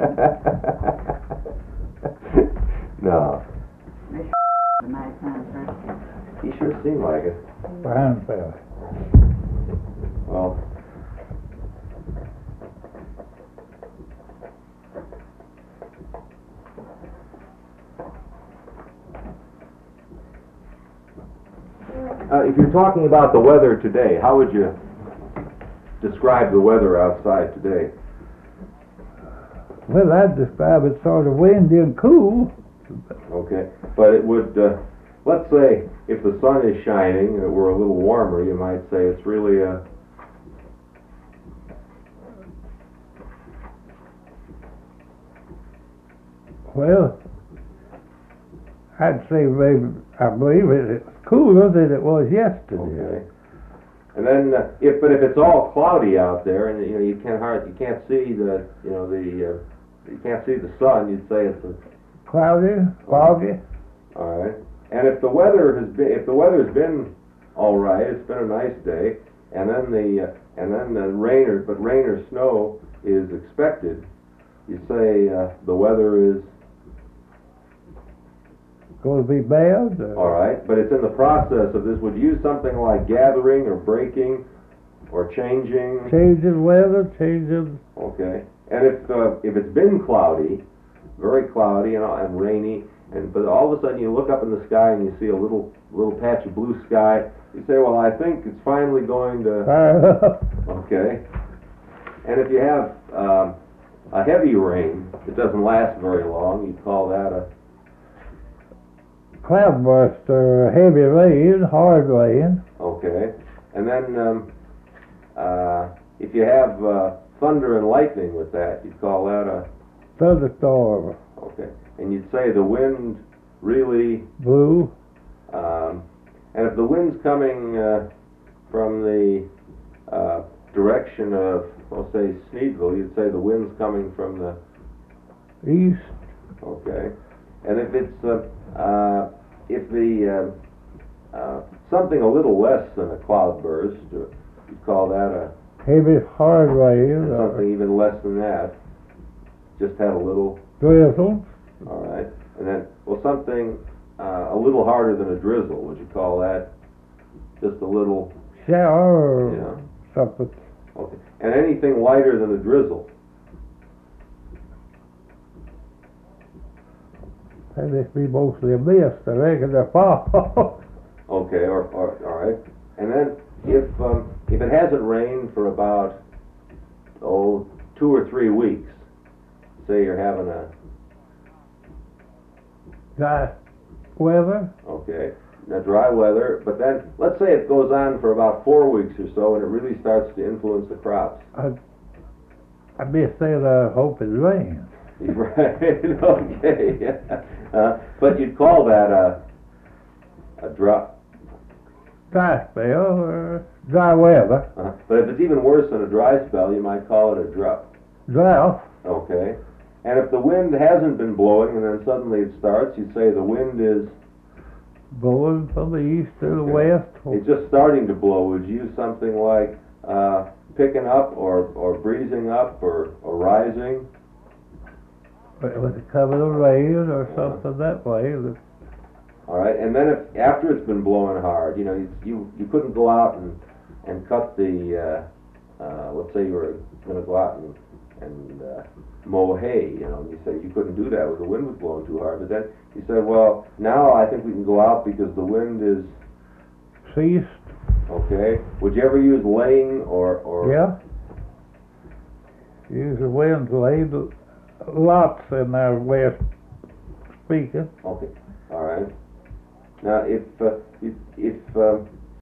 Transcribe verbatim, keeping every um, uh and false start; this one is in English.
No. A nice man, sir. He sure seemed like it. Fine fella. Well, uh, if you're talking about the weather today, how would you describe the weather outside today? Well, I'd describe it sort of windy and cool. Okay, but it would, uh, let's say, if the sun is shining and it were a little warmer, you might say it's really a... Well, I'd say maybe, I believe it, it's cooler than it was yesterday. Okay. And then, uh, if but if it's all cloudy out there, and you know you can't hard you can't see the you know the uh, you can't see the sun, you'd say it's a, Cloudy, foggy. all right. And if the weather has been if the weather's been all right, it's been a nice day, and then the uh, and then the rain or but rain or snow is expected, you say uh, the weather is Going to be bad. Or all right, but it's in the process of this. Would you use something like gathering or breaking or changing? Changing weather, changing. Okay. And if uh, if it's been cloudy, very cloudy and, and rainy, and but all of a sudden you look up in the sky and you see a little little patch of blue sky, you say, well, I think it's finally going to. Okay. And if you have um, a heavy rain, it doesn't last very long. You'd call that a. Cloudburst or heavy rain, hard rain. Okay. And then um, uh, if you have uh, thunder and lightning with that, you'd call that a. Thunderstorm. Okay. And you'd say the wind really. Blue. Um, and if the wind's coming uh, from the uh, direction of, well, say, Sneedville, you'd say the wind's coming from the. East. Okay. And if it's uh, uh, if the uh, uh, something a little less than a cloudburst, uh, you'd call that a. Heavy, hard rain. And something even less than that, just had a little. Drizzle. All right. And then, well, something uh, a little harder than a drizzle. Would you call that just a little? Shower or Yeah. something. Okay. And anything lighter than a drizzle. That must be mostly a mist, I reckon, the fall. Okay, or, or all right. And then if um, if it hasn't rained for about oh two or three weeks, say you're having a Dry weather. okay, now dry weather, but then let's say it goes on for about four weeks or so, and it really starts to influence the crops. I, I must say that I hope it rains. Right? Okay. Uh, but you'd call that a a drought. Dry spell or dry weather. Uh, but if it's even worse than a dry spell, you might call it a drought. Drought. Okay. And if the wind hasn't been blowing and then suddenly it starts, you say the wind is. Blowing from the east to the Okay. west. It's just starting to blow. Would you use something like uh, picking up or, or breezing up or, or rising? With a cover of rain or something that way. All right. And then if after it's been blowing hard, you know, you you, you couldn't go out and, and cut the, uh, uh, let's say you were going to go out and, and uh, mow hay, you know, and you say you couldn't do that when the wind was blowing too hard. But then you said, well, now I think we can go out because the wind is. Ceased. Okay. Would you ever use laying or, or Yeah. Use the wind laid lots in our west speaking. Okay. All right. Now, if uh, if, if um,